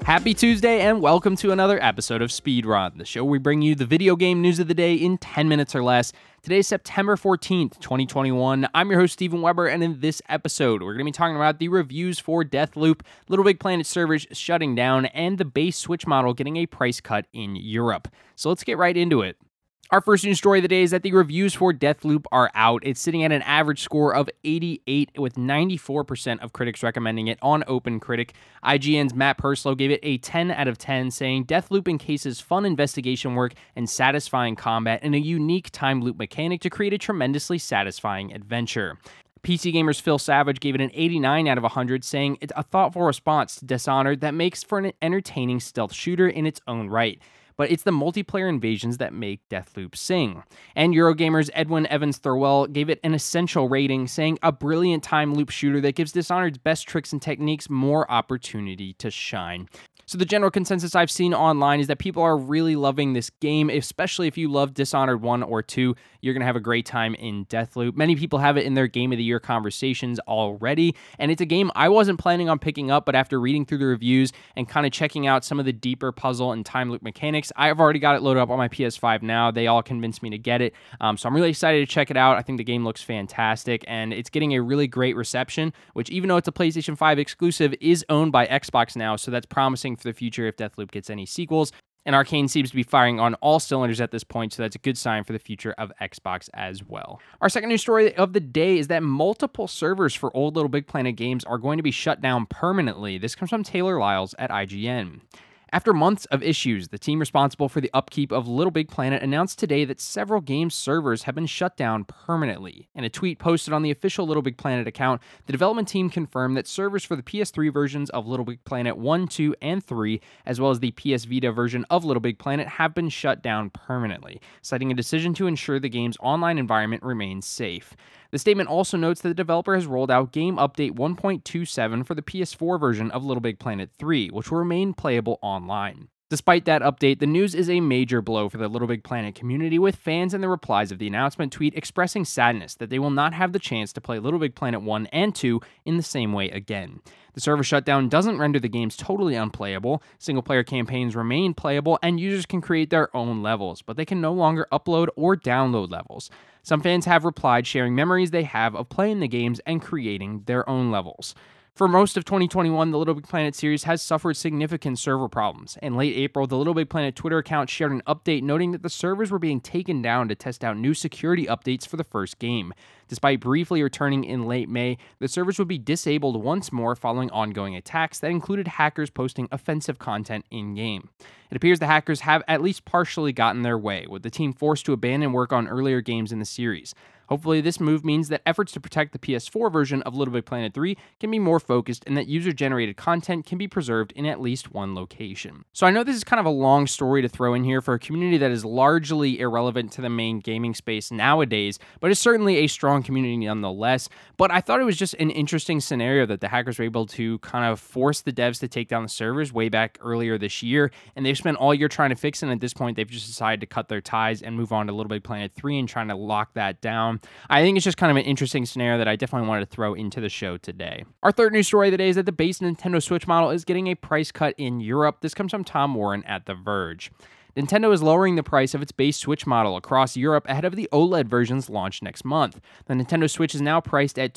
Happy Tuesday and welcome to another episode of Speedrun, the show where we bring you the video game news of the day in 10 minutes or less. Today is September 14th, 2021. I'm your host, Steven Weber, and in this episode, we're going to be talking about the reviews for Deathloop, Little Big Planet servers shutting down, and the base Switch model getting a price cut in Europe. So let's get right into it. Our first news story of the day is that the reviews for Deathloop are out. It's sitting at an average score of 88, with 94% of critics recommending it on OpenCritic. IGN's Matt Purslow gave it a 10 out of 10, saying Deathloop encases fun investigation work and satisfying combat and a unique time loop mechanic to create a tremendously satisfying adventure. PC Gamer's Phil Savage gave it an 89 out of 100, saying it's a thoughtful response to Dishonored that makes for an entertaining stealth shooter in its own right. But it's the multiplayer invasions that make Deathloop sing. And Eurogamer's Edwin Evans Thirlwell gave it an essential rating, saying a brilliant time loop shooter that gives Dishonored's best tricks and techniques more opportunity to shine. So the general consensus I've seen online is that people are really loving this game, especially if you love Dishonored 1 or 2. You're going to have a great time in Deathloop. Many people have it in their Game of the Year conversations already, and it's a game I wasn't planning on picking up, but after reading through the reviews and kind of checking out some of the deeper puzzle and time loop mechanics, I've already got it loaded up on my PS5 now. They all convinced me to get it, so I'm really excited to check it out. I think the game looks fantastic, and it's getting a really great reception, which even though it's a PlayStation 5 exclusive, is owned by Xbox now, so that's promising for the future if Deathloop gets any sequels. And Arcane seems to be firing on all cylinders at this point, so that's a good sign for the future of Xbox as well. Our second news story of the day is that multiple servers for old Little Big Planet games are going to be shut down permanently. This comes from Taylor Lyles at IGN. After months of issues, the team responsible for the upkeep of Little Big Planet announced today that several game servers have been shut down permanently. In a tweet posted on the official Little Big Planet account, the development team confirmed that servers for the PS3 versions of Little Big Planet 1, 2, and 3, as well as the PS Vita version of Little Big Planet, have been shut down permanently, citing a decision to ensure the game's online environment remains safe. The statement also notes that the developer has rolled out Game Update 1.27 for the PS4 version of Little Big Planet 3, which will remain playable online. Despite that update, the news is a major blow for the Little Big Planet community, with fans in the replies of the announcement tweet expressing sadness that they will not have the chance to play Little Big Planet 1 and 2 in the same way again. The server shutdown doesn't render the games totally unplayable, single-player campaigns remain playable, and users can create their own levels, but they can no longer upload or download levels. Some fans have replied sharing memories they have of playing the games and creating their own levels. For most of 2021, the Little Big Planet series has suffered significant server problems. In late April, the Little Big Planet Twitter account shared an update noting that the servers were being taken down to test out new security updates for the first game. Despite briefly returning in late May, the servers would be disabled once more following ongoing attacks that included hackers posting offensive content in-game. It appears the hackers have at least partially gotten their way, with the team forced to abandon work on earlier games in the series. Hopefully, this move means that efforts to protect the PS4 version of Little Big Planet 3 can be more focused and that user-generated content can be preserved in at least one location. So I know this is kind of a long story to throw in here for a community that is largely irrelevant to the main gaming space nowadays, but it's certainly a strong community nonetheless. But I thought it was just an interesting scenario that the hackers were able to kind of force the devs to take down the servers way back earlier this year, and they've spent all year trying to fix it, and at this point they've just decided to cut their ties and move on to Little Big Planet 3 and trying to lock that down. I think it's just kind of an interesting scenario that I definitely wanted to throw into the show today. Our third news story of the day is that the base Nintendo Switch model is getting a price cut in Europe. This comes from Tom Warren at The Verge. Nintendo is lowering the price of its base Switch model across Europe ahead of the OLED version's launch next month. The Nintendo Switch is now priced at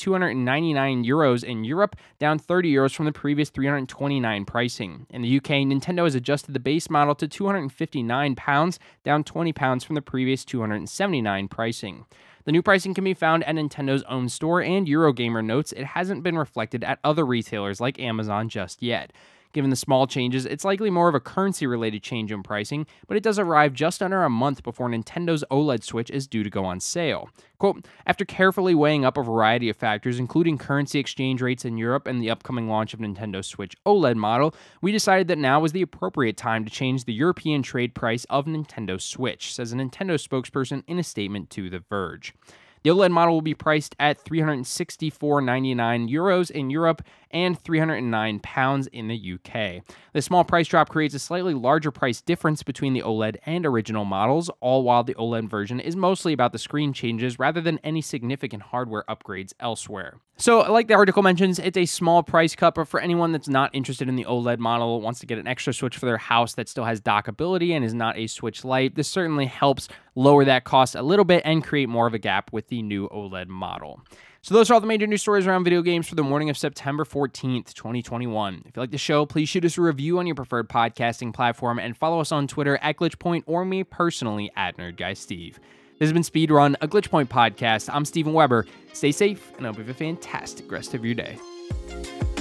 €299 in Europe, down €30 from the previous $329 pricing. In the UK, Nintendo has adjusted the base model to £259, down £20 from the previous $279 pricing. The new pricing can be found at Nintendo's own store, and Eurogamer notes it hasn't been reflected at other retailers like Amazon just yet. Given the small changes, it's likely more of a currency-related change in pricing, but it does arrive just under a month before Nintendo's OLED Switch is due to go on sale. Quote, after carefully weighing up a variety of factors, including currency exchange rates in Europe and the upcoming launch of Nintendo Switch OLED model, we decided that now was the appropriate time to change the European trade price of Nintendo Switch, says a Nintendo spokesperson in a statement to The Verge. The OLED model will be priced at €364.99 in Europe and £309 in the UK. This small price drop creates a slightly larger price difference between the OLED and original models, all while the OLED version is mostly about the screen changes rather than any significant hardware upgrades elsewhere. So, like the article mentions, it's a small price cut, but for anyone that's not interested in the OLED model, wants to get an extra switch for their house that still has dockability and is not a Switch Lite, this certainly helps lower that cost a little bit and create more of a gap with the new OLED model. So those are all the major news stories around video games for the morning of September 14th, 2021. If you like the show, please shoot us a review on your preferred podcasting platform and follow us on Twitter at GlitchPoint or me personally at NerdGuySteve. This has been Speedrun, a GlitchPoint podcast. I'm Steven Weber. Stay safe, and I hope you have a fantastic rest of your day.